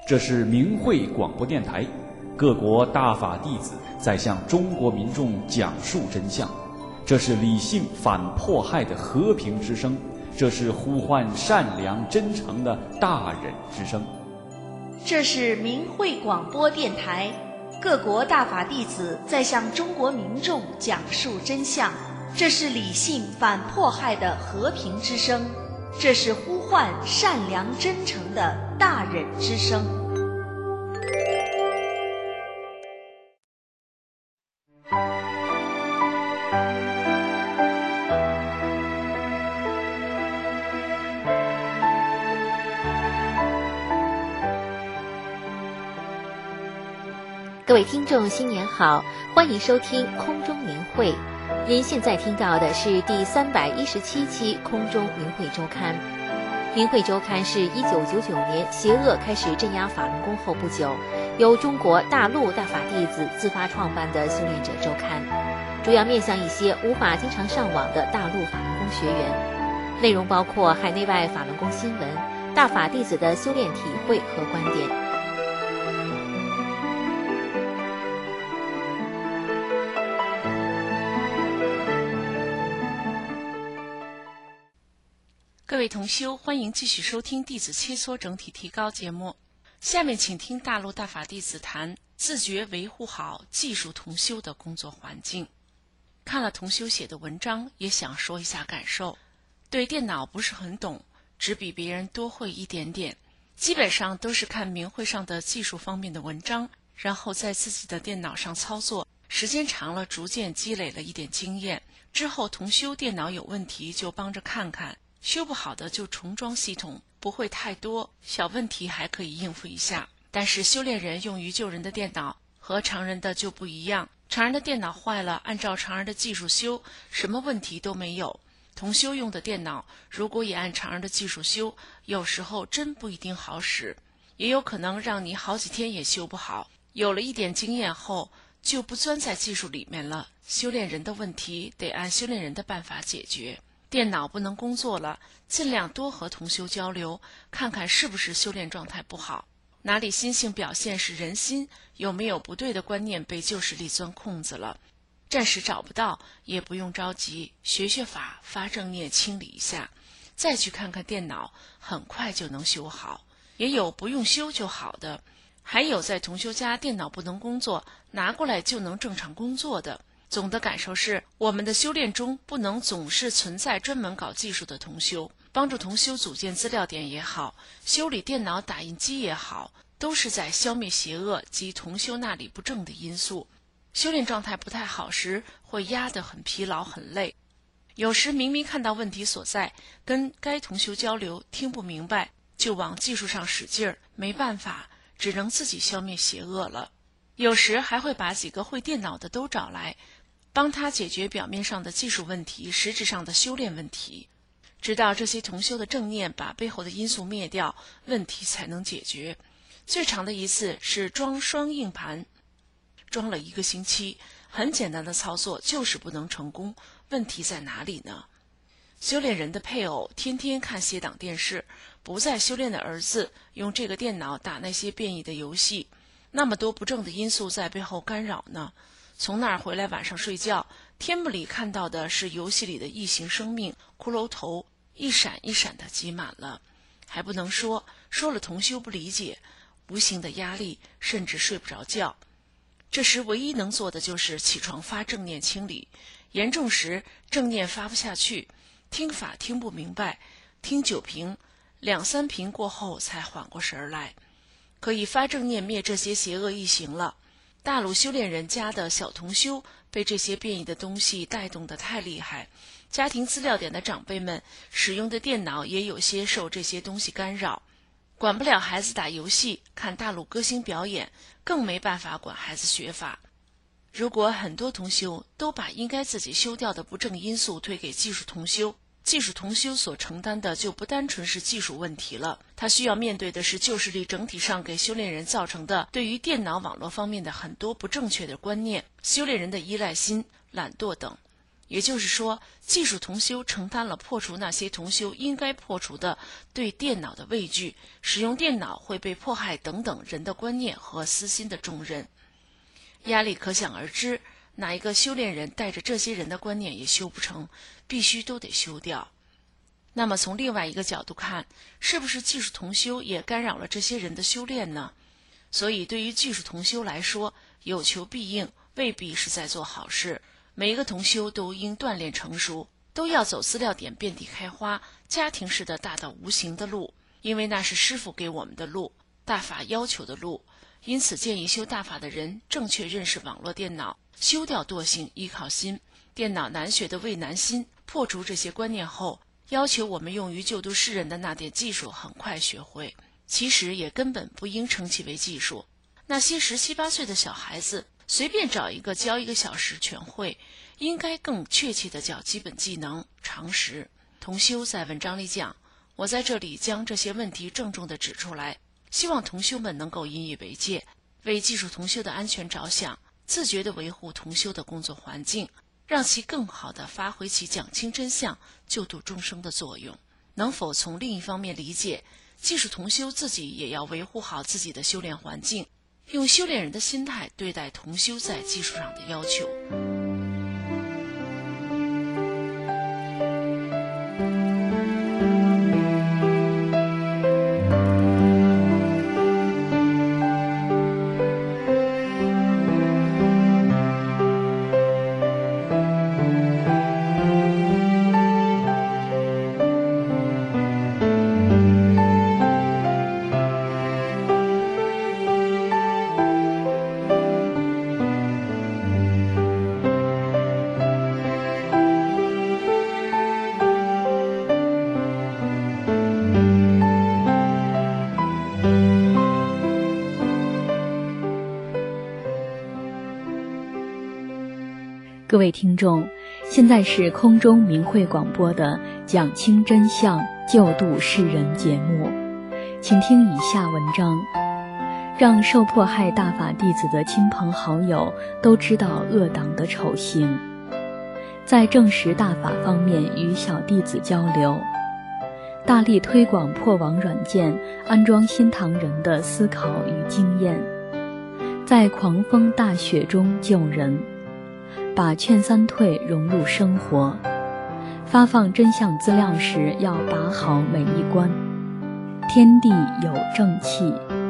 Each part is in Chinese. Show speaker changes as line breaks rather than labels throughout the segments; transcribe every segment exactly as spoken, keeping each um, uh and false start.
这是明慧广播电台，各国大法弟子在向中国民众讲述真相。这是理性反迫害的和平之声，这是呼唤善良真诚的大忍之声。
这是明慧广播电台，各国大法弟子在向中国民众讲述真相。这是理性反迫害的和平之声，这是呼唤善良真诚的大忍之声。
各位听众新年好，欢迎收听空中明慧。您现在听到的是第三百一十七期空中明慧周刊。明慧周刊是一九九九年邪恶开始镇压法轮功后不久，由中国大陆大法弟子自发创办的修炼者周刊，主要面向一些无法经常上网的大陆法轮功学员，内容包括海内外法轮功新闻、大法弟子的修炼体会和观点。
各位同修，欢迎继续收听弟子切磋整体提高节目。下面请听大陆大法弟子谈自觉维护好技术同修的工作环境。看了同修写的文章，也想说一下感受。对电脑不是很懂，只比别人多会一点点，基本上都是看明慧上的技术方面的文章，然后在自己的电脑上操作，时间长了逐渐积累了一点经验。之后同修电脑有问题就帮着看看，修不好的就重装系统，不会太多，小问题还可以应付一下。但是修炼人用于救人的电脑和常人的就不一样，常人的电脑坏了，按照常人的技术修，什么问题都没有。同修用的电脑如果也按常人的技术修，有时候真不一定好使，也有可能让你好几天也修不好。有了一点经验后，就不钻在技术里面了，修炼人的问题得按修炼人的办法解决。电脑不能工作了，尽量多和同修交流，看看是不是修炼状态不好，哪里心性表现是人心，有没有不对的观念被旧势力钻空子了。暂时找不到也不用着急，学学法，发正念清理一下，再去看看电脑，很快就能修好。也有不用修就好的，还有在同修家电脑不能工作，拿过来就能正常工作的。总的感受是，我们的修炼中不能总是存在专门搞技术的同修，帮助同修组建资料点也好，修理电脑打印机也好，都是在消灭邪恶及同修那里不正的因素。修炼状态不太好时，会压得很疲劳很累。有时明明看到问题所在，跟该同修交流听不明白，就往技术上使劲儿，没办法，只能自己消灭邪恶了。有时还会把几个会电脑的都找来，帮他解决表面上的技术问题，实质上的修炼问题，直到这些同修的正念把背后的因素灭掉，问题才能解决。最长的一次是装双硬盘，装了一个星期，很简单的操作就是不能成功，问题在哪里呢？修炼人的配偶天天看邪党电视，不再修炼的儿子用这个电脑打那些变异的游戏，那么多不正的因素在背后干扰呢。从那儿回来晚上睡觉，天幕里看到的是游戏里的异形生命，骷髅头一闪一闪的挤满了，还不能说，说了同修不理解，无形的压力，甚至睡不着觉。这时唯一能做的就是起床发正念清理，严重时正念发不下去，听法听不明白，听九瓶两三瓶过后才缓过神来，可以发正念灭这些邪恶异形了。大陆修炼人家的小同修被这些变异的东西带动得太厉害，家庭资料点的长辈们使用的电脑也有些受这些东西干扰，管不了孩子打游戏，看大陆歌星表演，更没办法管孩子学法。如果很多同修都把应该自己修掉的不正因素推给技术同修，技术同修所承担的就不单纯是技术问题了，他需要面对的是旧势力整体上给修炼人造成的对于电脑网络方面的很多不正确的观念，修炼人的依赖心、懒惰等。 也就是说，技术同修承担了破除那些同修应该破除的对电脑的畏惧、使用电脑会被迫害等等人的观念和私心的重任。压力可想而知，哪一个修炼人带着这些人的观念也修不成，必须都得修掉。那么从另外一个角度看，是不是技术同修也干扰了这些人的修炼呢？所以对于技术同修来说，有求必应未必是在做好事。每一个同修都应锻炼成熟，都要走资料点遍地开花、家庭式的大到无形的路，因为那是师父给我们的路，大法要求的路。因此建议修大法的人正确认识网络电脑，修掉惰性依靠心，电脑难学的畏难心，破除这些观念后，要求我们用于救度世人的那点技术很快学会，其实也根本不应称其为技术。那些十七八岁的小孩子随便找一个教一个小时全会，应该更确切的叫基本技能常识。同修在文章里讲，我在这里将这些问题郑重地指出来，希望同修们能够引以为戒，为技术同修的安全着想，自觉地维护同修的工作环境，让其更好地发挥其讲清真相、救度众生的作用。能否从另一方面理解，技术同修自己也要维护好自己的修炼环境，用修炼人的心态对待同修在技术上的要求。
各位听众，现在是空中明慧广播的讲清真相救度世人节目，请听以下文章，让受迫害大法弟子的亲朋好友都知道恶党的丑行。在证实大法方面与小弟子交流，大力推广破网软件，安装新唐人的思考与经验，在狂风大雪中救人，把劝三退融入生活，发放真相资料时要把好每一关。天地有正气。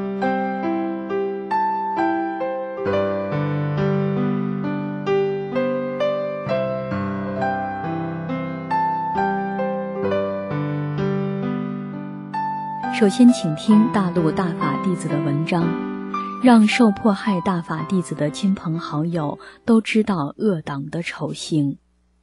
首先请听大陆大法弟子的文章，让受迫害大法弟子的亲朋好友都知道恶党的丑行。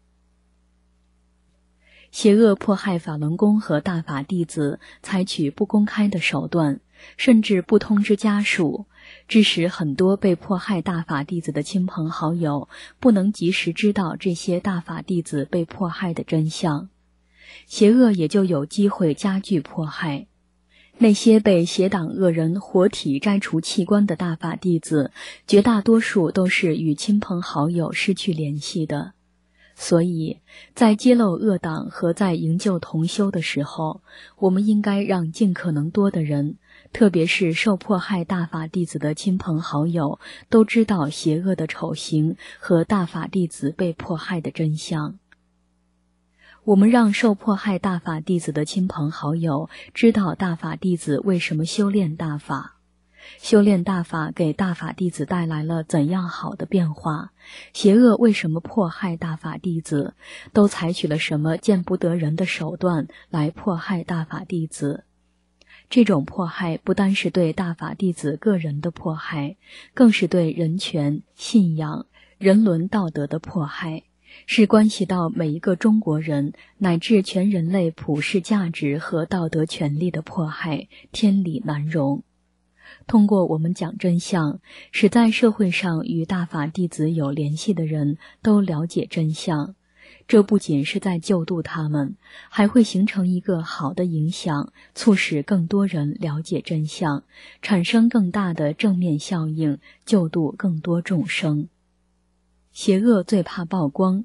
邪恶迫害法轮功和大法弟子采取不公开的手段，甚至不通知家属，致使很多被迫害大法弟子的亲朋好友不能及时知道这些大法弟子被迫害的真相，邪恶也就有机会加剧迫害。那些被邪党恶人活体摘除器官的大法弟子，绝大多数都是与亲朋好友失去联系的。所以，在揭露恶党和在营救同修的时候，我们应该让尽可能多的人，特别是受迫害大法弟子的亲朋好友，都知道邪恶的丑行和大法弟子被迫害的真相。我们让受迫害大法弟子的亲朋好友知道大法弟子为什么修炼大法，修炼大法给大法弟子带来了怎样好的变化，邪恶为什么迫害大法弟子，都采取了什么见不得人的手段来迫害大法弟子。这种迫害不单是对大法弟子个人的迫害，更是对人权、信仰、人伦道德的迫害，是关系到每一个中国人乃至全人类普世价值和道德权利的迫害，天理难容。通过我们讲真相，使在社会上与大法弟子有联系的人都了解真相，这不仅是在救度他们，还会形成一个好的影响，促使更多人了解真相，产生更大的正面效应，救度更多众生。邪恶最怕曝光，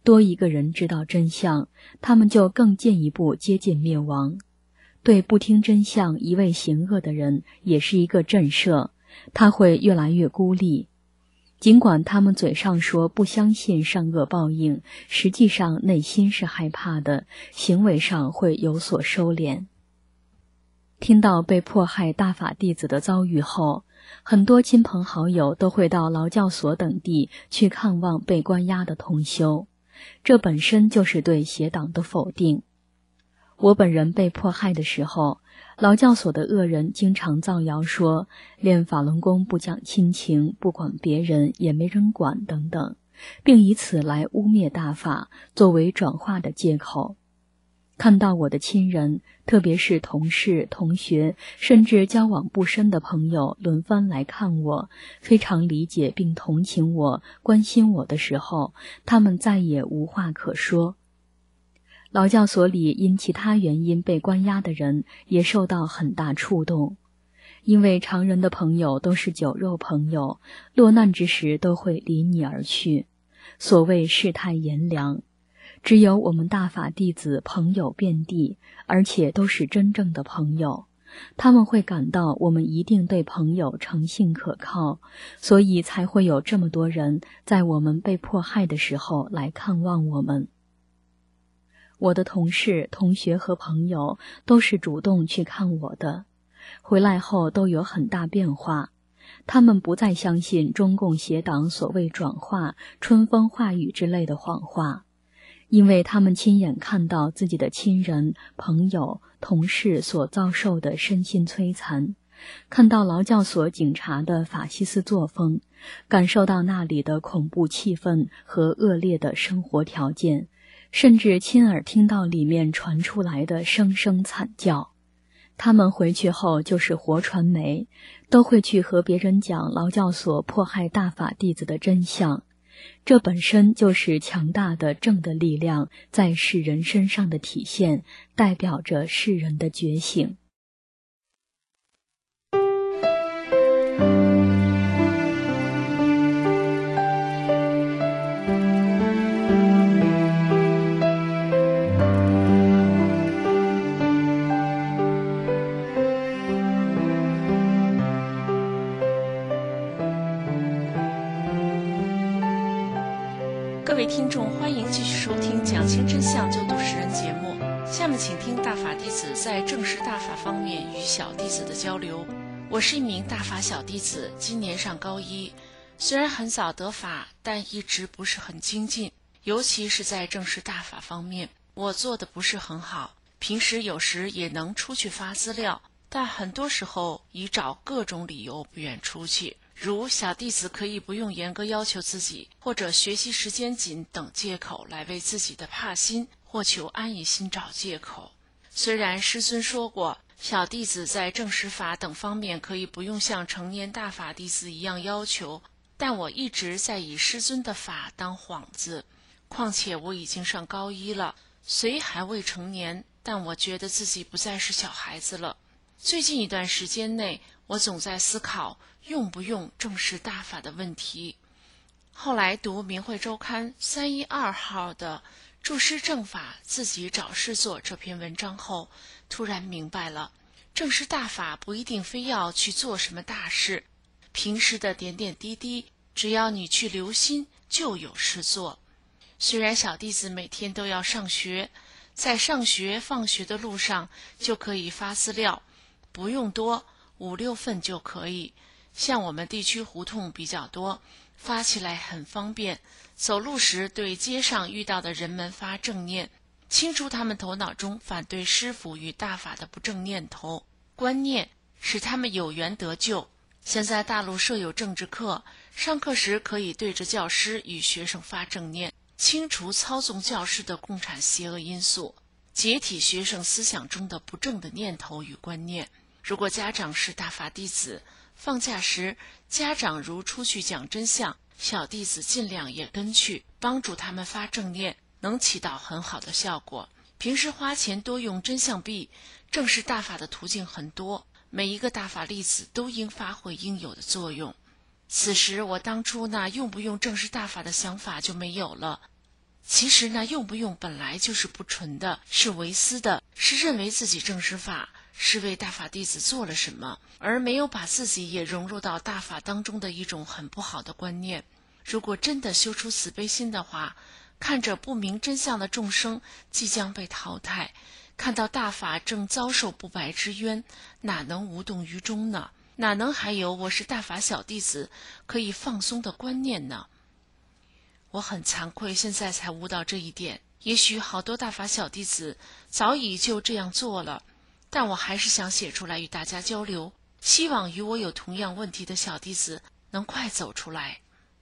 多一个人知道真相，他们就更进一步接近灭亡。对不听真相、一味行恶的人，也是一个震慑，他会越来越孤立。尽管他们嘴上说不相信善恶报应，实际上内心是害怕的，行为上会有所收敛。听到被迫害大法弟子的遭遇后，很多亲朋好友都会到劳教所等地去看望被关押的同修，这本身就是对邪党的否定。我本人被迫害的时候，劳教所的恶人经常造谣说练法轮功不讲亲情，不管别人，也没人管等等，并以此来污蔑大法，作为转化的借口。看到我的亲人，特别是同事、同学，甚至交往不深的朋友轮番来看我，非常理解并同情我、关心我的时候，他们再也无话可说。劳教所里因其他原因被关押的人也受到很大触动，因为常人的朋友都是酒肉朋友，落难之时都会离你而去，所谓世态炎凉，只有我们大法弟子朋友遍地，而且都是真正的朋友，他们会感到我们一定对朋友诚信可靠，所以才会有这么多人在我们被迫害的时候来看望我们。我的同事、同学和朋友都是主动去看我的，回来后都有很大变化。他们不再相信中共邪党所谓转化、春风化雨之类的谎话，因为他们亲眼看到自己的亲人、朋友、同事所遭受的身心摧残，看到劳教所警察的法西斯作风，感受到那里的恐怖气氛和恶劣的生活条件，甚至亲耳听到里面传出来的声声惨叫。他们回去后就是活传媒，都会去和别人讲劳教所迫害大法弟子的真相。这本身就是强大的正的力量在世人身上的体现，代表着世人的觉醒。
各位听众，欢迎继续收听讲清真相救度世人节目。下面请听大法弟子在正式大法方面与小弟子的交流。我是一名大法小弟子，今年上高一，虽然很早得法，但一直不是很精进，尤其是在正式大法方面，我做的不是很好。平时有时也能出去发资料，但很多时候以找各种理由不愿出去，如小弟子可以不用严格要求自己，或者学习时间紧等借口来为自己的怕心或求安逸心找借口。虽然师尊说过，小弟子在正式法等方面可以不用像成年大法弟子一样要求，但我一直在以师尊的法当幌子。况且我已经上高一了，虽还未成年，但我觉得自己不再是小孩子了。最近一段时间内，我总在思考用不用正式大法的问题。后来读《明慧周刊》三一二号的注师正法自己找事做这篇文章后，突然明白了，正式大法不一定非要去做什么大事，平时的点点滴滴，只要你去留心，就有事做。虽然小弟子每天都要上学，在上学放学的路上就可以发资料，不用多，五六份就可以。像我们地区胡同比较多，发起来很方便，走路时对街上遇到的人们发正念，清除他们头脑中反对师父与大法的不正念头观念，使他们有缘得救。现在大陆设有政治课，上课时可以对着教师与学生发正念，清除操纵教师的共产邪恶因素，解体学生思想中的不正的念头与观念。如果家长是大法弟子，放假时家长如出去讲真相，小弟子尽量也跟去，帮助他们发正念，能起到很好的效果。平时花钱多用真相币，正式大法的途径很多，每一个大法弟子都应发挥应有的作用。此时我当初那用不用正式大法的想法就没有了。 其实那用不用本来就是不纯的，是唯私的，是认为自己正是法，是为大法弟子做了什么，而没有把自己也融入到大法当中的一种很不好的观念。如果真的修出慈悲心的话，看着不明真相的众生即将被淘汰，看到大法正遭受不白之冤，哪能无动于衷呢？哪能还有我是大法小弟子可以放松的观念呢？我很惭愧，现在才悟到这一点。也许好多大法小弟子早已就这样做了，但我还是想写出来与大家交流，希望与我有同样问题的小弟子能快走出来。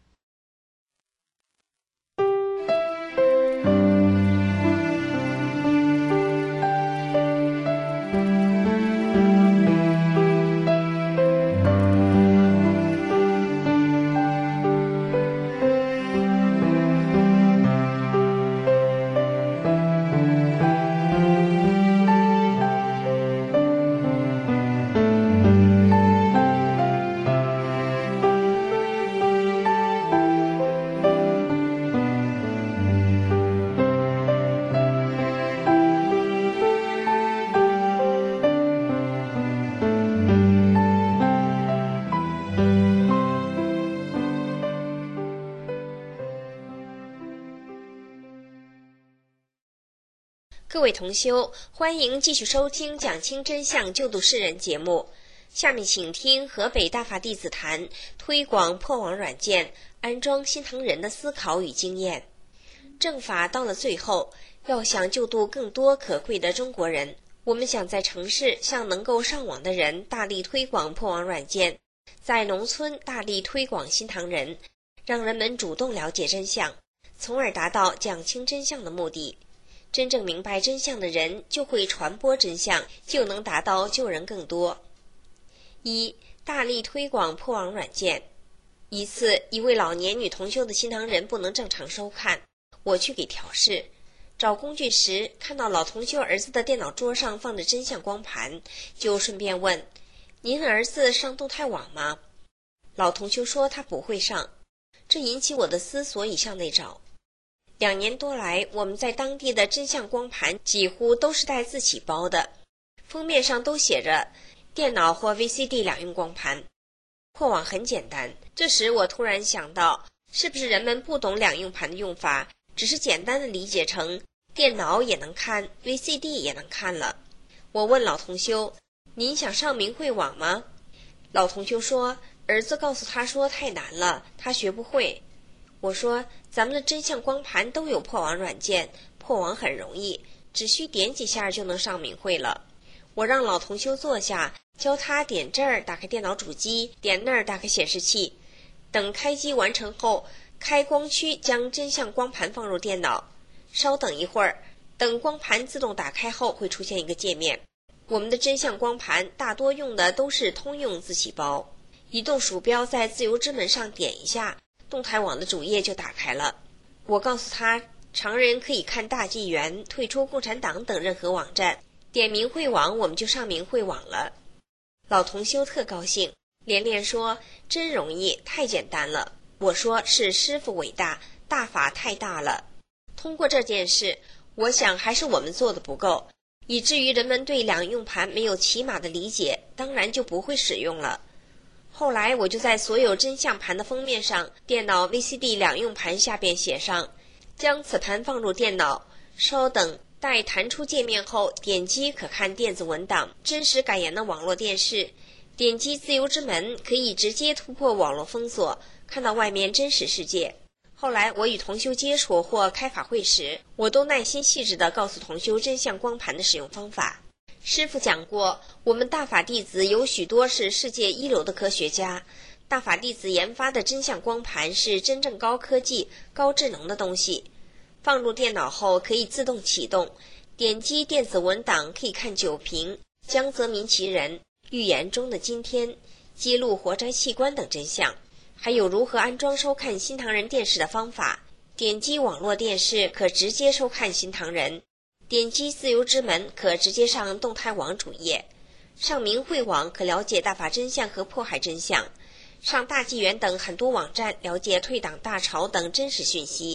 各位同修，欢迎继续收听讲清真相救度世人节目。下面请听河北大法弟子坛推广破网软件安装心堂人的思考与经验。正法到了最后，要想救度更多可贵的中国人，我们想在城市向能够上网的人大力推广破网软件，在农村大力推广心堂人，让人们主动了解真相，从而达到讲清真相的目的。真正明白真相的人就会传播真相，就能达到救人更多。一、大力推广破网软件。一次，一位老年女同修的心堂人不能正常收看，我去给调试。找工具时看到老同修儿子的电脑桌上放着真相光盘，就顺便问：您儿子上动态网吗？老同修说他不会上，这引起我的思索，以向内找。两年多来，我们在当地的真相光盘几乎都是带自己包的，封面上都写着电脑或 V C D 两用光盘。破网很简单，这时我突然想到，是不是人们不懂两用盘的用法，只是简单的理解成电脑也能看， V C D 也能看了。我问老同修：您想上明慧网吗？老同修说，儿子告诉他说太难了，他学不会。我说，咱们的真相光盘都有破网软件，破网很容易，只需点几下就能上明慧了。我让老同修坐下，教他点这儿打开电脑主机，点那儿打开显示器。等开机完成后，开光驱将真相光盘放入电脑。稍等一会儿，等光盘自动打开后，会出现一个界面。我们的真相光盘大多用的都是通用自启包，移动鼠标在自由之门上点一下，动态网的主页就打开了。我告诉他，常人可以看大纪元、退出共产党等任何网站，点明慧网我们就上明慧网了。老同修特高兴，连连说真容易，太简单了。我说是师父伟大，大法太大了。通过这件事，我想还是我们做的不够，以至于人们对两用盘没有起码的理解，当然就不会使用了。后来我就在所有真相盘的封面上，电脑 V C D 两用盘下边写上，将此盘放入电脑，稍等，待弹出界面后，点击可看电子文档，真实感言的网络电视。点击自由之门，可以直接突破网络封锁，看到外面真实世界。后来我与同修接触或开法会时，我都耐心细致地告诉同修真相光盘的使用方法。师父讲过，我们大法弟子有许多是世界一流的科学家，大法弟子研发的真相光盘是真正高科技、高智能的东西。放入电脑后可以自动启动，点击电子文档可以看九评、江泽民其人、预言中的今天、揭露活摘器官等真相，还有如何安装收看新唐人电视的方法。点击网络电视可直接收看新唐人，点击自由之门可直接上动态网主页，上明慧网可了解大法真相和迫害真相，上大纪元等很多网站了解退党大潮等真实讯息。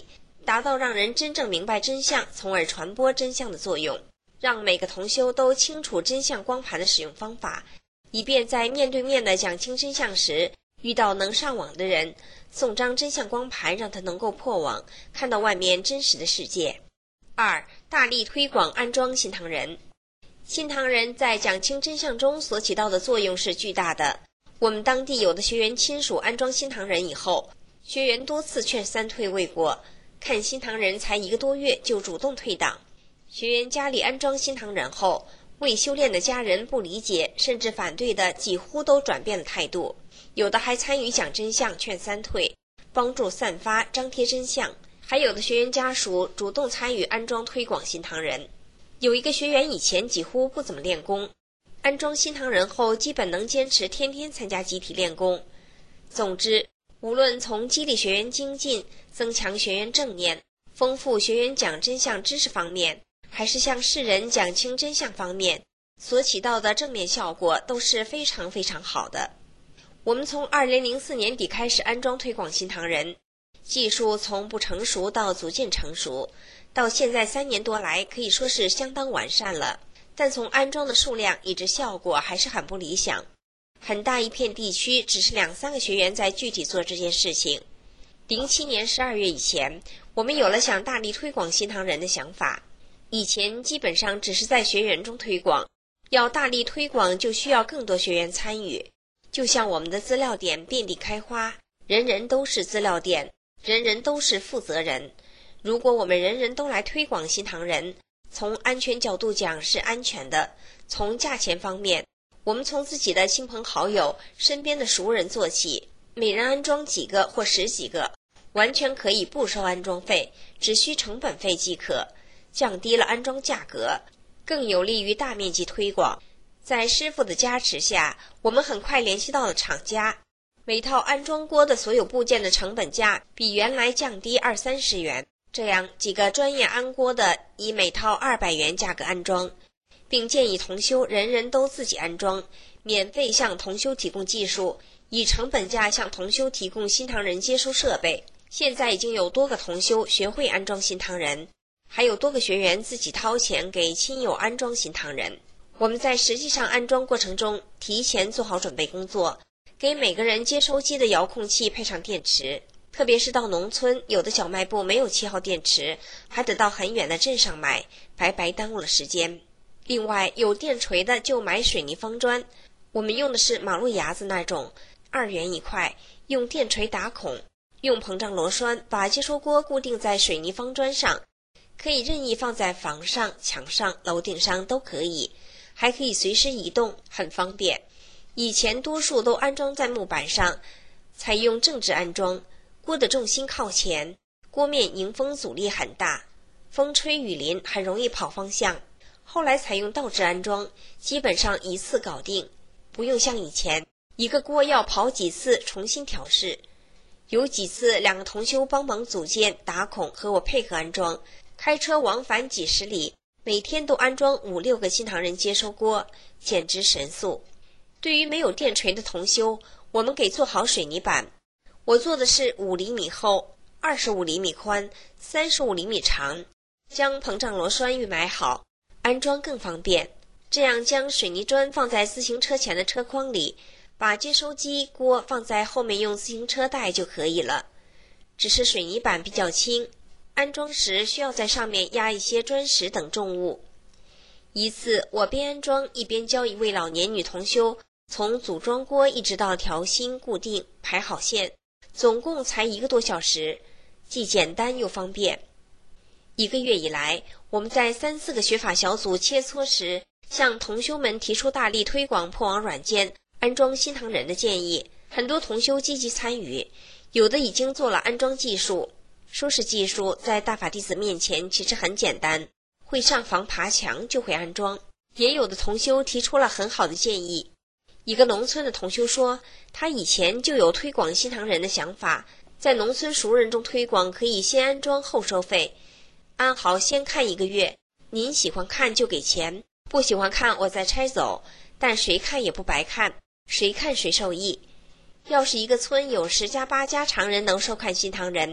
达到让人真正明白真相，从而传播真相的作用，让每个同修都清楚真相光盘的使用方法，以便在面对面的讲清真相时，遇到能上网的人，送张真相光盘，让他能够破网，看到外面真实的世界。二、大力推广安装心堂人。心堂人在讲清真相中所起到的作用是巨大的。我们当地有的学员亲属安装心堂人以后，学员多次劝三退未果，看心堂人才一个多月就主动退档。学员家里安装心堂人后，未修炼的家人不理解甚至反对的几乎都转变了态度，有的还参与讲真相劝三退，帮助散发张贴真相，还有的学员家属主动参与安装推广心堂人。有一个学员以前几乎不怎么练功，安装心堂人后基本能坚持天天参加集体练功。总之，无论从激励学员精进、增强学员正念、丰富学员讲真相知识方面，还是向世人讲清真相方面，所起到的正面效果都是非常非常好的。我们从二零零四年底开始安装推广心堂人，技术从不成熟到逐渐成熟，到现在三年多来可以说是相当完善了，但从安装的数量以至效果还是很不理想。很大一片地区只是两三个学员在具体做这件事情。零七年十二月以前，我们有了想大力推广心堂人的想法。以前基本上只是在学员中推广，要大力推广就需要更多学员参与。就像我们的资料点遍地开花，人人都是资料点，人人都是负责人。如果我们人人都来推广心堂人，从安全角度讲是安全的，从价钱方面，我们从自己的亲朋好友、身边的熟人做起，每人安装几个或十几个，完全可以不收安装费，只需成本费即可，降低了安装价格，更有利于大面积推广。在师傅的加持下，我们很快联系到了厂家，每套安装锅的所有部件的成本价比原来降低二三十元，这样几个专业安锅的以每套二百元价格安装，并建议同修人人都自己安装，免费向同修提供技术，以成本价向同修提供心堂人接收设备。现在已经有多个同修学会安装心堂人，还有多个学员自己掏钱给亲友安装心堂人。我们在实际上安装过程中提前做好准备工作，给每个人接收机的遥控器配上电池，特别是到农村，有的小卖部没有七号电池，还得到很远的镇上买，白白耽误了时间。另外，有电锤的就买水泥方砖，我们用的是马路牙子那种，二元一块，用电锤打孔，用膨胀螺栓把接收锅固定在水泥方砖上，可以任意放在房上、墙上、楼顶上都可以，还可以随时移动，很方便。以前多数都安装在木板上，采用正直安装，锅的重心靠前，锅面迎风阻力很大，风吹雨淋很容易跑方向。后来采用倒置安装，基本上一次搞定，不用像以前一个锅要跑几次重新调试。有几次两个同修帮忙组件、打孔和我配合安装，开车往返几十里，每天都安装五六个心堂人接收锅，简直神速。对于没有电锤的同修，我们给做好水泥板，我做的是五厘米厚、二十五厘米宽、三十五厘米长，将膨胀螺栓预买好，安装更方便。这样将水泥砖放在自行车前的车筐里，把接收机锅放在后面用自行车带就可以了。只是水泥板比较轻，安装时需要在上面压一些砖石等重物。一次我边安装一边教一位老年女同修从组装锅一直到调芯、固定、排好线，总共才一个多小时，既简单又方便。一个月以来，我们在三四个学法小组切磋时，向同修们提出大力推广破网软件、安装心堂人的建议，很多同修积极参与，有的已经做了安装技术。说是技术，在大法弟子面前其实很简单，会上房爬墙就会安装。也有的同修提出了很好的建议。一个农村的同修说，他以前就有推广心堂人的想法，在农村熟人中推广可以先安装后收费，安好先看一个月，您喜欢看就给钱，不喜欢看我再拆走，但谁看也不白看，谁看谁受益。要是一个村有十家八家常人能收看心堂人，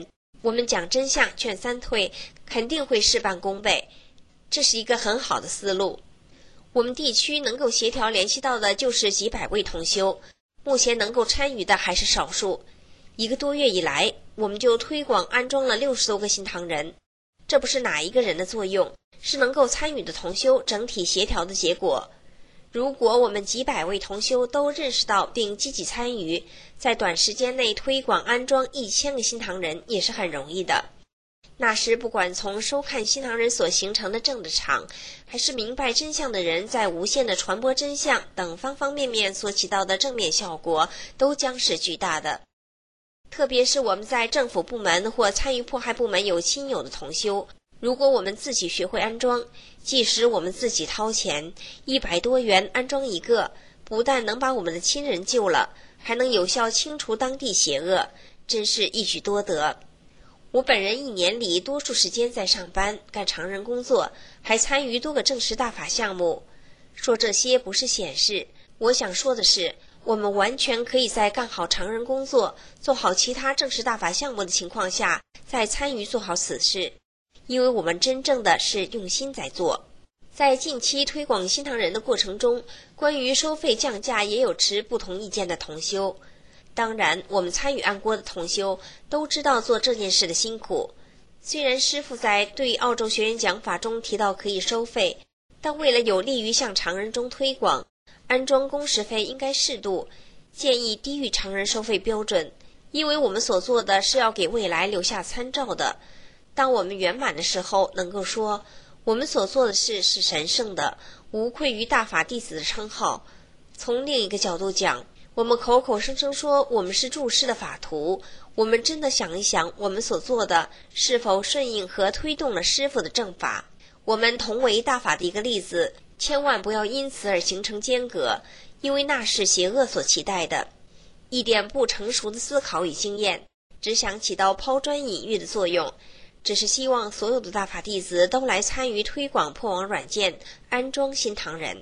我们讲真相劝三退，肯定会事半功倍，这是一个很好的思路。我们地区能够协调联系到的就是几百位同修，目前能够参与的还是少数。一个多月以来，我们就推广安装了六十多个新堂人，这不是哪一个人的作用，是能够参与的同修整体协调的结果。如果我们几百位同修都认识到并积极参与，在短时间内推广安装一千个新堂人也是很容易的。那时不管从收看新堂人所形成的政治场，还是明白真相的人在无限的传播真相等方方面面所起到的正面效果，都将是巨大的。特别是我们在政府部门或参与迫害部门有亲友的同修，如果我们自己学会安装，即使我们自己掏钱一百多元安装一个，不但能把我们的亲人救了，还能有效清除当地邪恶，真是一举多得。我本人一年里多数时间在上班干常人工作，还参与多个正式大法项目。说这些不是显示，我想说的是，我们完全可以在干好常人工作，做好其他正式大法项目的情况下，再参与做好此事，因为我们真正的是用心在做。在近期推广新堂人的过程中，关于收费降价也有持不同意见的同修。当然，我们参与安锅的同修都知道做这件事的辛苦。虽然师父在对澳洲学员讲法中提到可以收费，但为了有利于向常人中推广，安装工时费应该适度，建议低于常人收费标准，因为我们所做的是要给未来留下参照的。当我们圆满的时候，能够说我们所做的事是神圣的，无愧于大法弟子的称号。从另一个角度讲，我们口口声声说我们是注释的法徒，我们真的想一想，我们所做的是否顺应和推动了师父的正法。我们同为大法的一个例子，千万不要因此而形成间隔，因为那是邪恶所期待的。一点不成熟的思考与经验，只想起到抛砖引玉的作用，只是希望所有的大法弟子都来参与推广破网软件，安装新堂人。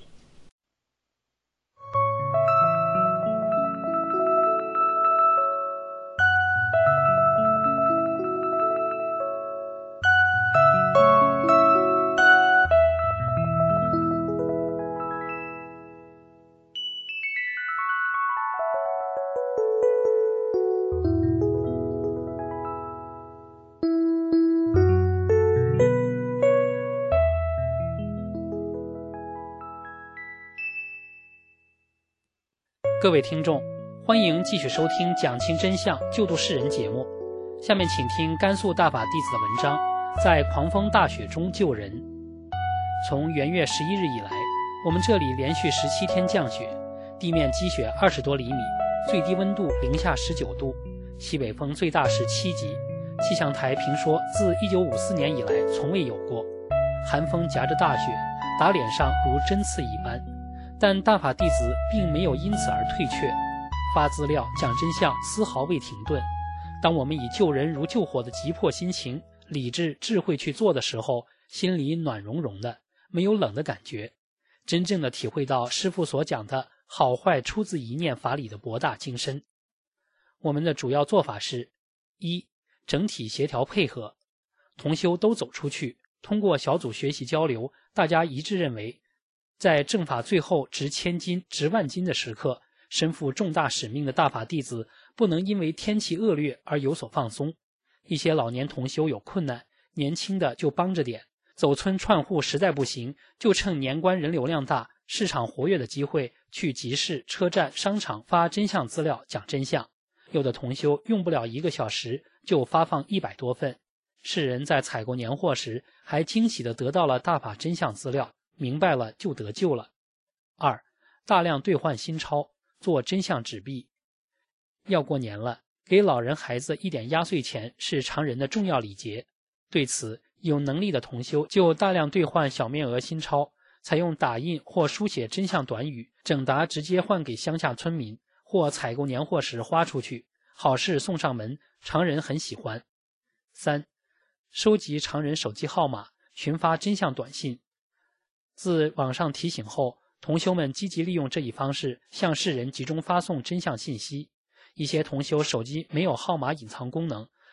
各位听众，欢迎继续收听讲清真相救度世人节目。下面请听甘肃大法弟子的文章，在狂风大雪中救人。从元月十一日以来，我们这里连续十七天降雪，地面积雪二十多厘米，最低温度零下十九度，西北风最大是七级。气象台评说，自一九五四年以来从未有过。寒风夹着大雪，打脸上如针刺一般。但大法弟子并没有因此而退却，发资料讲真相丝毫未停顿。当我们以救人如救火的急迫心情、理智、智慧去做的时候，心里暖融融的，没有冷的感觉，真正的体会到师父所讲的好坏出自一念法理的博大精深。我们的主要做法是：一、整体协调配合，同修都走出去，通过小组学习交流，大家一致认为，在正法最后值千金、值万金的时刻，身负重大使命的大法弟子不能因为天气恶劣而有所放松。一些老年同修有困难，年轻的就帮着点，走村串户实在不行，就趁年关人流量大、市场活跃的机会，去集市、车站、商场发真相资料讲真相。有的同修用不了一个小时就发放一百多份，世人在采购年货时还惊喜地得到了大法真相资料，明白了就得救了。二、大量兑换新钞，做真相纸币。要过年了，给老人孩子一点压岁钱是常人的重要礼节。对此，有能力的同修就大量兑换小面额新钞，采用打印或书写真相短语，整沓直接换给乡下村民，或采购年货时花出去，好事送上门，常人很喜欢。三、收集常人手机号码，群发真相短信。自网上提醒后，同修们积极利用这一方式向世人集中发送真相信息。一些同修手机没有号码隐藏功能，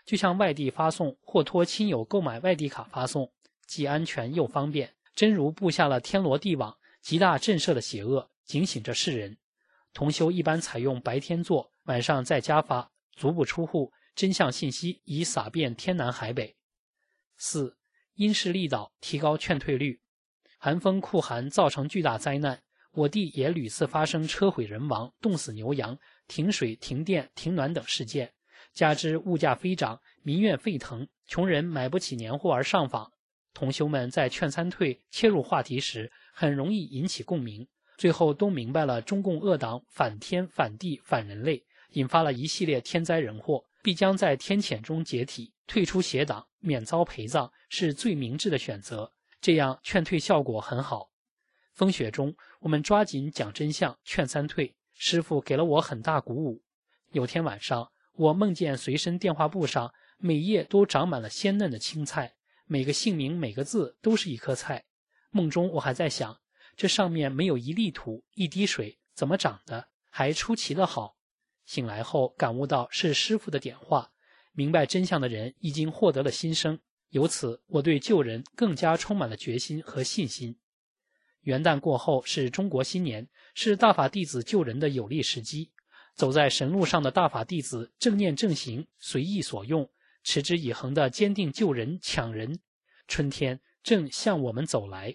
就向外地发送或托亲友购买外地卡发送，既安全又方便，真如布下了天罗地网，极大震慑的邪恶，警醒着世人。同修一般采用白天做，晚上在家发，足不出户，真相信息已洒遍天南海北。四、因势利导，提高劝退率。寒风酷寒造成巨大灾难，我地也屡次发生车毁人亡、冻死牛羊、停水、停电、停暖等事件，加之物价飞涨，民怨沸腾，穷人买不起年货而上访。同修们在劝三退切入话题时，很容易引起共鸣，最后都明白了中共恶党反天反地反人类，引发了一系列天灾人祸，必将在天谴中解体，退出邪党，免遭陪葬，是最明智的选择，这样劝退效果很好。风雪中，我们抓紧讲真相，劝三退，师父给了我很大鼓舞。有天晚上，我梦见随身电话簿上每页都长满了鲜嫩的青菜，每个姓名每个字都是一颗菜。梦中我还在想，这上面没有一粒土一滴水，怎么长的，还出奇的好。醒来后感悟到是师父的点化，明白真相的人已经获得了新生，由此我对救人更加充满了决心和信心。元旦过后是中国新年，是大法弟子救人的有利时机。走在神路上的大法弟子正念正行，随意所用，持之以恒的坚定救人抢人，春天正向我们走来。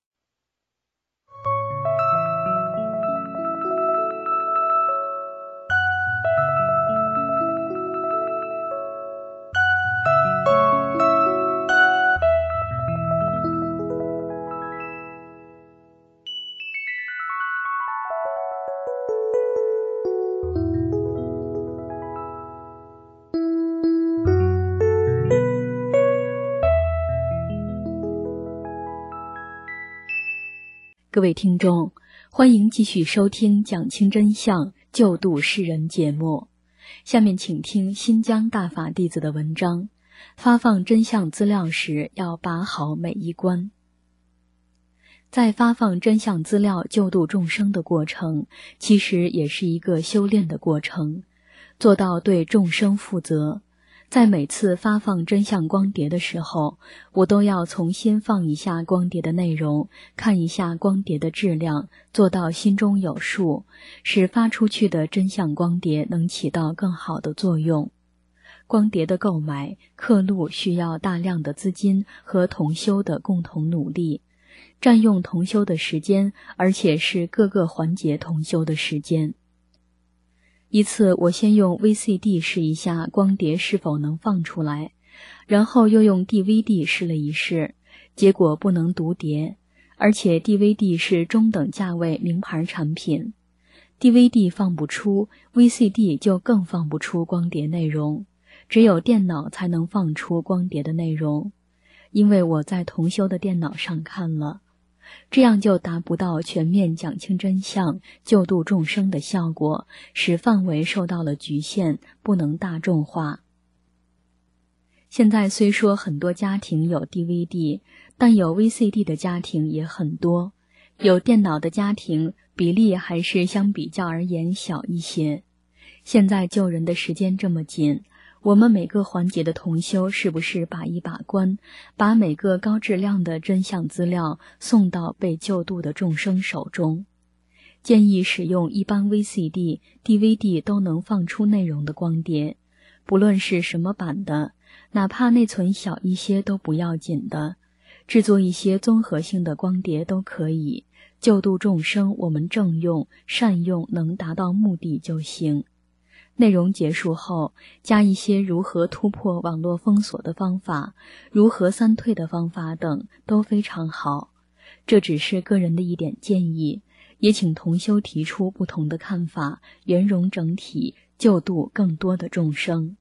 各位听众，欢迎继续收听讲清真相救度世人节目。下面请听新疆大法弟子的文章，发放真相资料时要把好每一关。在发放真相资料救度众生的过程，其实也是一个修炼的过程，做到对众生负责。在每次发放真相光碟的时候，我都要重新放一下光碟的内容，看一下光碟的质量，做到心中有数，使发出去的真相光碟能起到更好的作用。光碟的购买、刻录需要大量的资金和同修的共同努力，占用同修的时间，而且是各个环节同修的时间。一次我先用 V C D 试一下光碟是否能放出来，然后又用 D V D 试了一试，结果不能读碟，而且 D V D 是中等价位名牌产品， D V D 放不出， V C D 就更放不出光碟内容，只有电脑才能放出光碟的内容，因为我在同修的电脑上看了，这样就达不到全面讲清真相、救度众生的效果，使范围受到了局限，不能大众化。现在虽说很多家庭有 D V D， 但有 V C D 的家庭也很多，有电脑的家庭比例还是相比较而言小一些。现在救人的时间这么紧，我们每个环节的同修是不是把一把关，把每个高质量的真相资料送到被救度的众生手中？建议使用一般 V C D、D V D 都能放出内容的光碟，不论是什么版的，哪怕内存小一些都不要紧的，制作一些综合性的光碟都可以。救度众生，我们正用、善用，能达到目的就行。内容结束后，加一些如何突破网络封锁的方法，如何三退的方法等，都非常好。这只是个人的一点建议，也请同修提出不同的看法，圆融整体，救度更多的众生。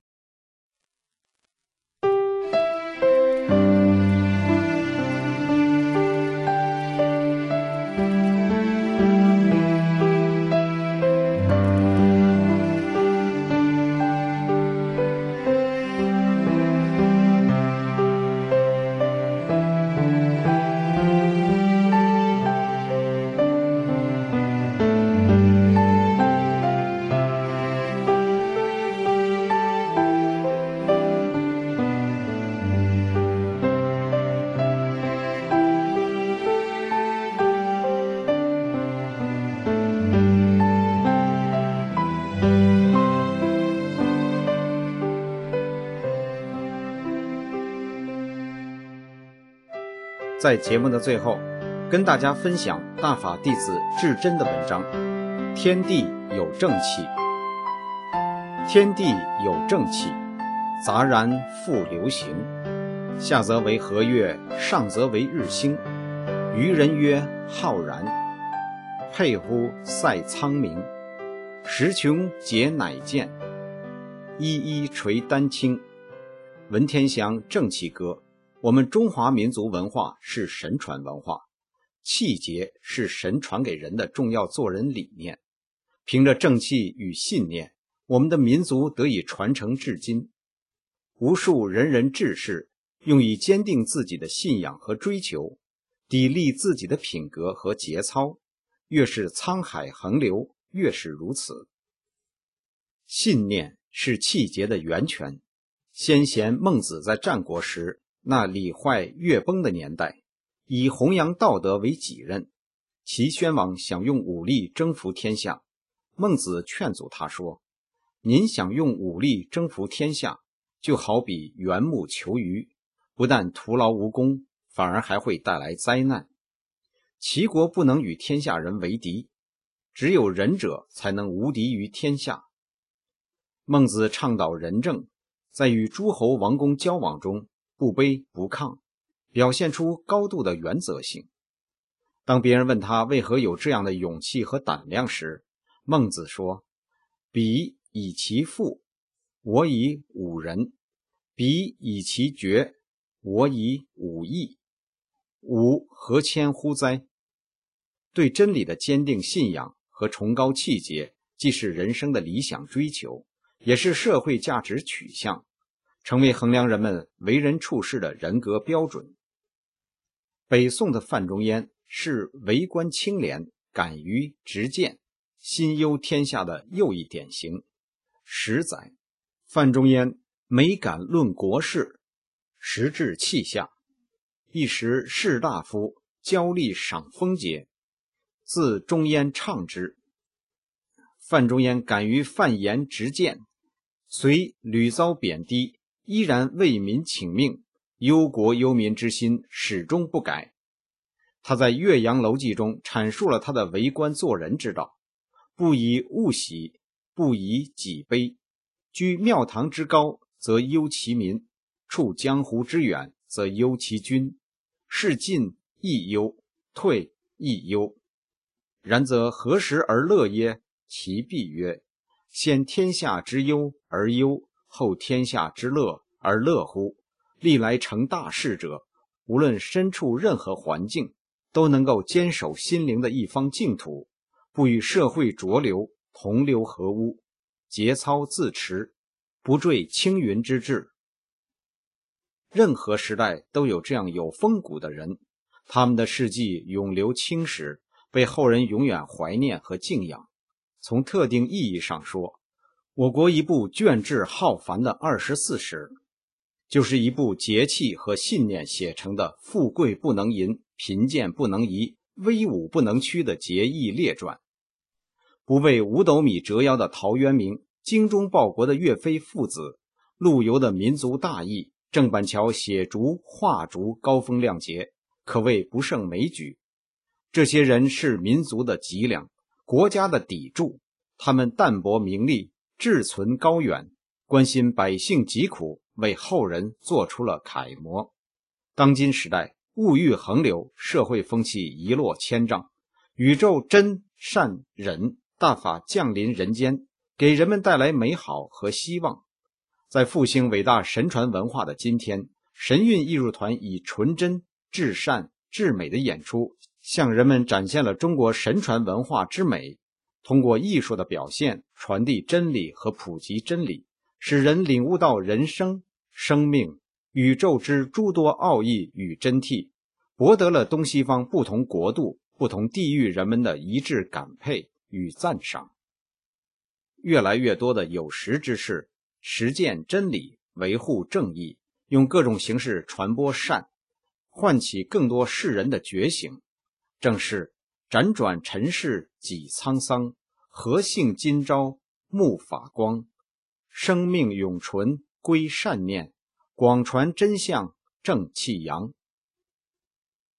在节目的最后，跟大家分享大法弟子智真的文章《天地有正气》。天地有正气，杂然复流行。下则为和月，上则为日星。愚人曰浩然，沛乎塞苍冥。时穷节乃见，一一垂丹青。文天祥正气歌。我们中华民族文化是神传文化，气节是神传给人的重要做人理念。凭着正气与信念，我们的民族得以传承至今。无数仁人志士用以坚定自己的信仰和追求，砥砺自己的品格和节操，越是沧海横流，越是如此。信念是气节的源泉。先贤孟子在战国时，那礼坏乐崩的年代，以弘扬道德为己任。齐宣王想用武力征服天下，孟子劝阻他说：您想用武力征服天下，就好比缘木求鱼，不但徒劳无功，反而还会带来灾难。齐国不能与天下人为敌，只有仁者才能无敌于天下。孟子倡导仁政，在与诸侯王公交往中不卑不亢，表现出高度的原则性。当别人问他为何有这样的勇气和胆量时，孟子说：彼以其父，我以吾人；彼以其决，我以吾义。吾何谦乎哉？对真理的坚定信仰和崇高气节，既是人生的理想追求，也是社会价值取向，成为衡量人们为人处事的人格标准。北宋的范仲淹是为官清廉、敢于直谏、心忧天下的又一典型。十载，范仲淹每敢论国事，时至气下，一时士大夫交力赏风节，自仲淹倡之。范仲淹敢于犯言直谏，虽屡遭贬低，依然为民请命，忧国忧民之心始终不改。他在《岳阳楼记》中阐述了他的为官做人之道：不以物喜，不以己悲。居庙堂之高，则忧其民；处江湖之远，则忧其君。事进亦忧，退亦忧。然则何时而乐耶？其必曰：先天下之忧而忧，后天下之乐而乐乎？历来成大事者，无论身处任何环境，都能够坚守心灵的一方净土，不与社会浊流同流合污，节操自持，不坠青云之志。任何时代都有这样有风骨的人，他们的事迹永留青史，被后人永远怀念和敬仰。从特定意义上说，我国一部卷帙浩繁的二十四史，就是一部节气和信念写成的富贵不能淫，贫贱不能移，威武不能屈的节义列传。不为五斗米折腰的陶渊明，精忠报国的岳飞父子，陆游的民族大义，郑板桥写竹画竹高风亮节，可谓不胜枚举。这些人是民族的脊梁，国家的砥柱，他们淡泊名利，志存高远，关心百姓疾苦，为后人做出了楷模。当今时代，物欲横流，社会风气一落千丈，宇宙真善忍大法降临人间，给人们带来美好和希望。在复兴伟大神传文化的今天，神韵艺术团以纯真、至善、至美的演出，向人们展现了中国神传文化之美，通过艺术的表现，传递真理和普及真理，使人领悟到人生、生命、宇宙之诸多奥义与真谛，博得了东西方不同国度、不同地域人们的一致感佩与赞赏。越来越多的有识之士实践真理，维护正义，用各种形式传播善，唤起更多世人的觉醒。正是辗转尘世几沧桑，何幸今朝暮法光。生命永存归善念，广传真相正气扬。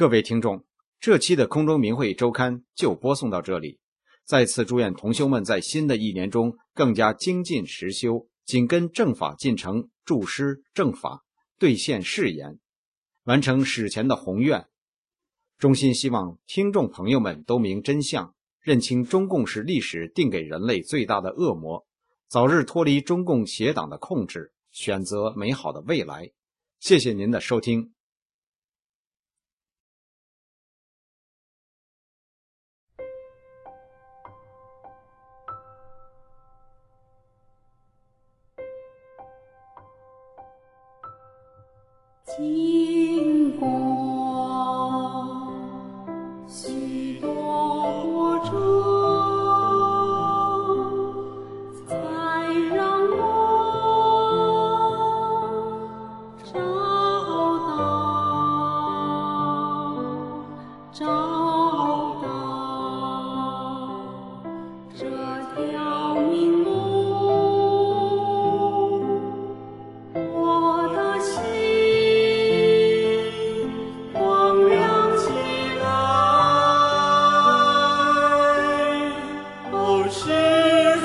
各位听众，这期的空中明慧周刊就播送到这里。再次祝愿同修们在新的一年中更加精进实修，紧跟正法进程，注师正法，兑现誓言，完成史前的宏愿。衷心希望听众朋友们都明真相，认清中共是历史定给人类最大的恶魔，早日脱离中共邪党的控制，选择美好的未来。谢谢您的收听。
经过许多波折，才让我找到找到这条明路。我的心光亮起来，哦，师父，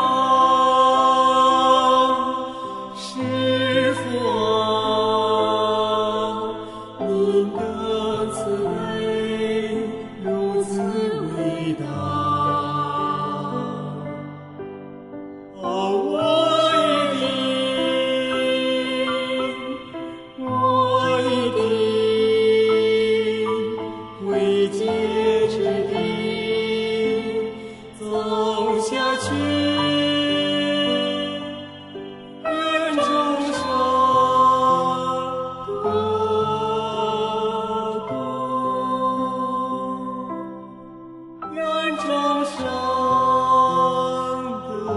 师父，您的慈悲如此伟大，哦，我一定，我一定会坚持地走下去，愿众生得度，愿众生得度。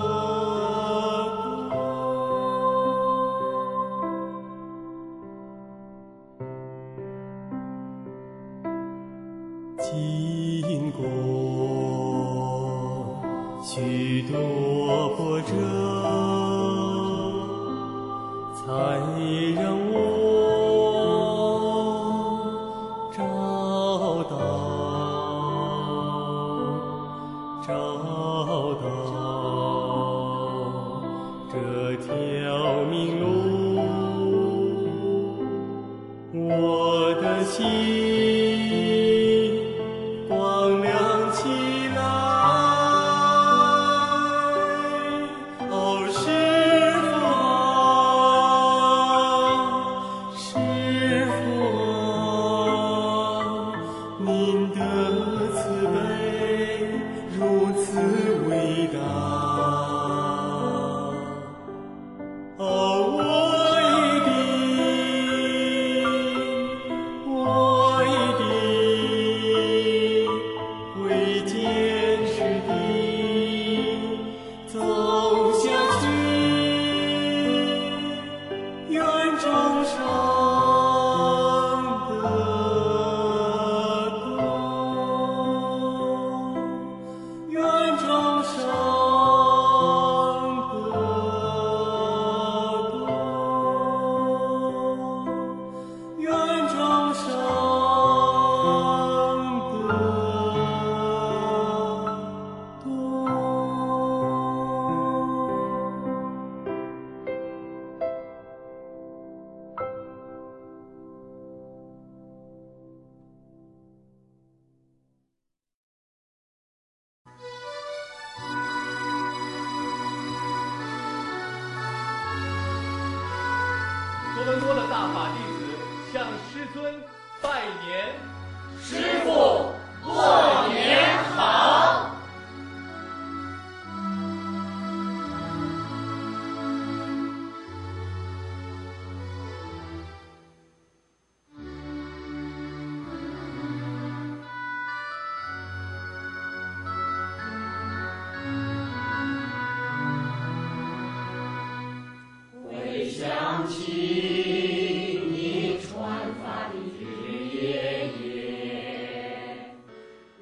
经过许多波折，才让我找到找到这条明路。我的心光亮起来，哦，师父，师父，您的慈悲如此伟大，哦，我一定，我一定会坚持地走下去，愿众生得度，愿众生得度，愿众生得度。
多伦多的大法弟子向师尊拜年。
师父过年好。回想起你传法的日夜夜，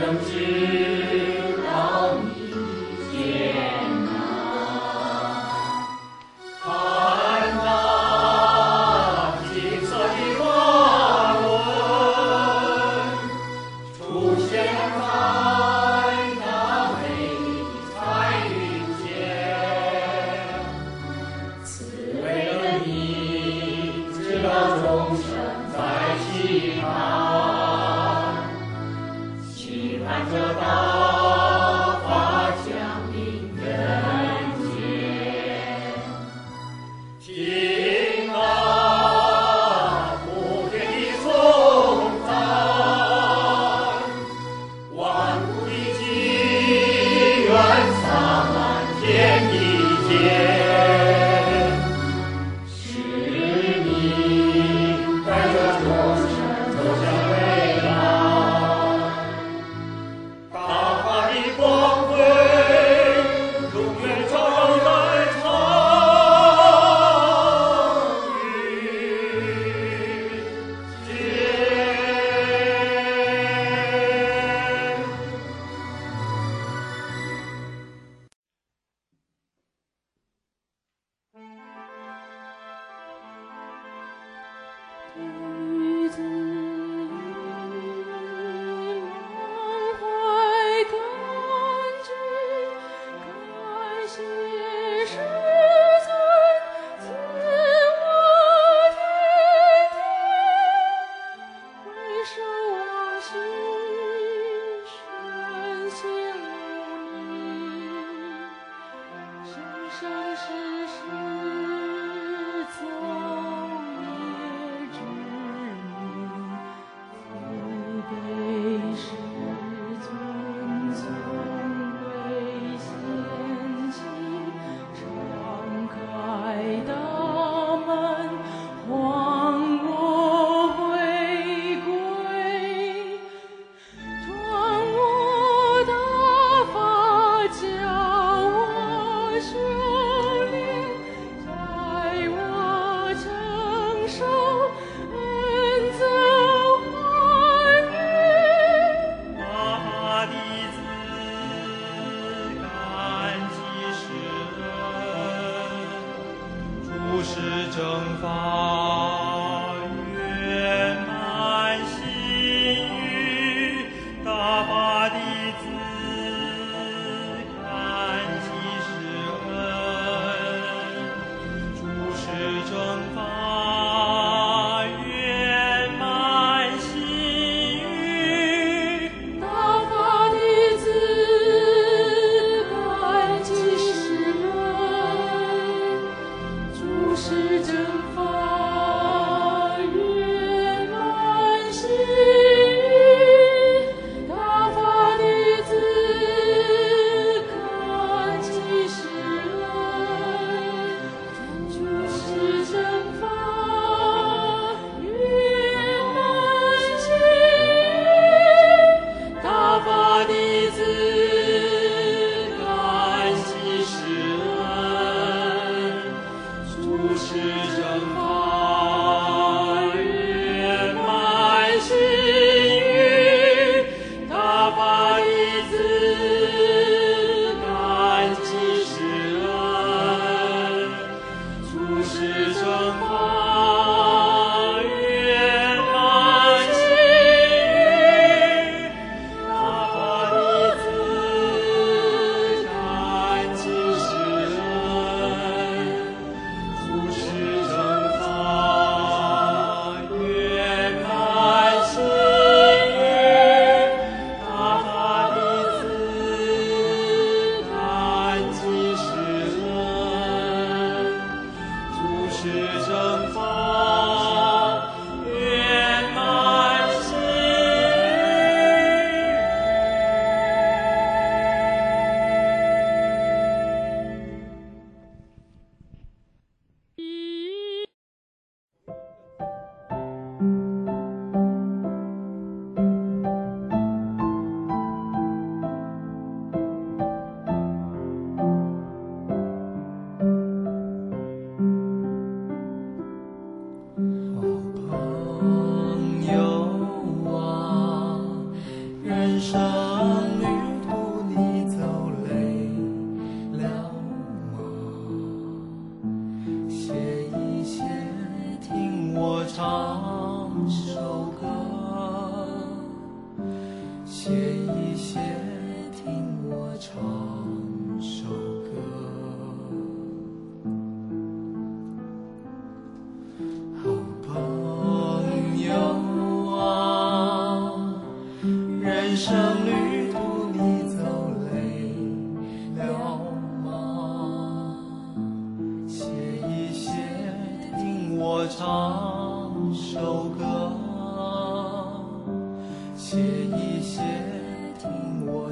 大法弟子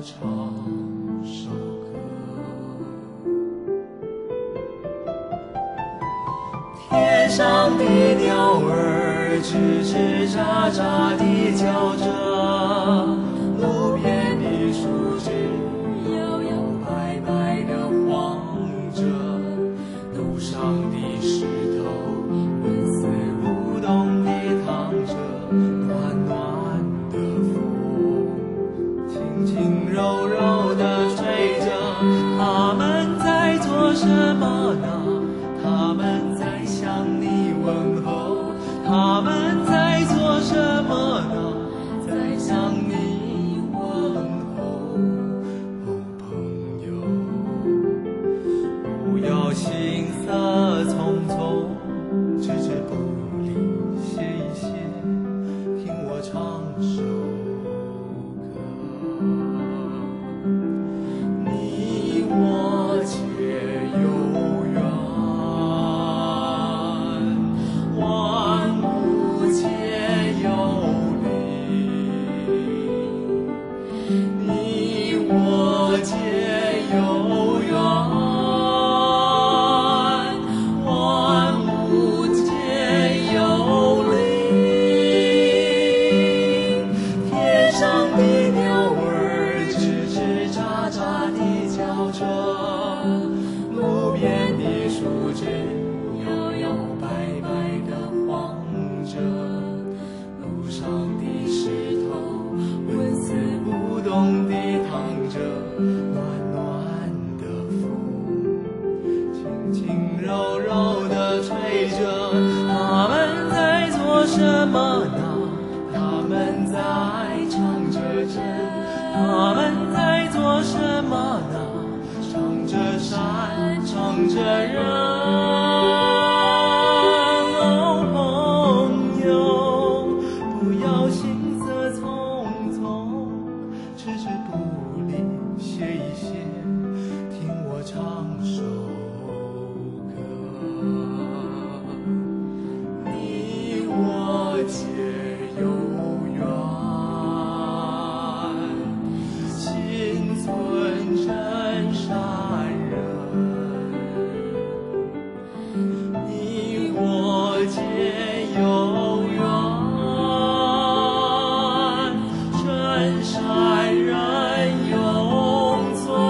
唱首歌。天上的鸟儿吱吱喳喳地叫着，路边的树枝摇摇摆摆地晃着，路上的石头纹丝不动地淌着暖暖的风，轻轻柔柔地吹着。他们在做什么呢？他们在向你问候。他们在做什么呢？在向你问候。哦，朋友，不要行色匆匆，只字不离歇一歇，听我唱首歌。你我皆有缘，万物皆有灵。你我皆有缘，万物皆有灵。天上的鸟儿吱吱喳喳地叫着，路边的树枝摇摇摆摆地晃着，路上的石头纹丝不动地淌着暖暖的风，轻轻柔柔地吹着。他们在做什么呢？他们在唱着真。他们在做什么呢？唱着山，唱着人。哦，朋友，不要行色匆匆，只字不离歇一歇，听我唱首歌。你我皆有缘，心存真善人。你我皆有缘，真善人永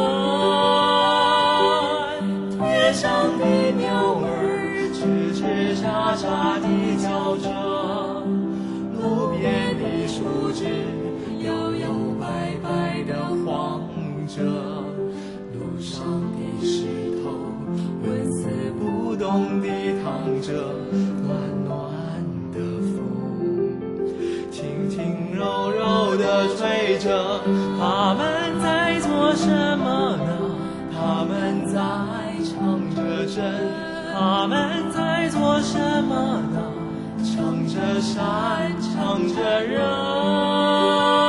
存。天上的鸟儿吱吱喳喳地叫着，路边的树枝摇摇摆摆地晃着，路上的石头纹丝不动地淌着暖暖的风，轻轻柔柔地吹着。他们在做什么呢？他们在唱着真。他们在做什么呢？唱着山，唱着人。